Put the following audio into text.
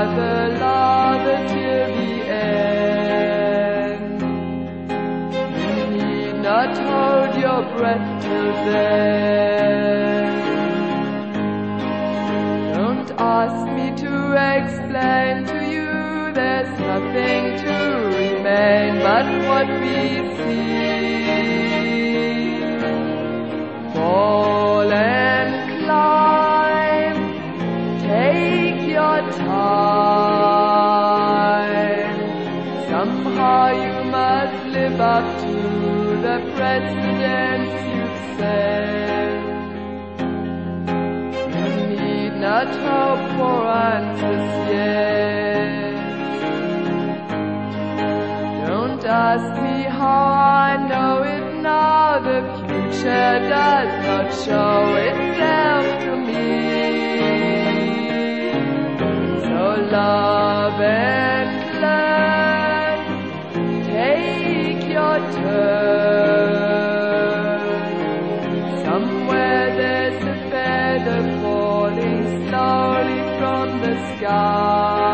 rather lather till the end. You need not hold your breath till then. Don't ask me to explain to you, there's nothing to remain but what we see. Fall and climb, take your time. Somehow you must live up to the precedents you've set. You need not hope for answers yet. Don't ask me how I know it now. The future does not show itself to me. So love and learn, take your turn. Somewhere there's a feather falling slowly from the sky.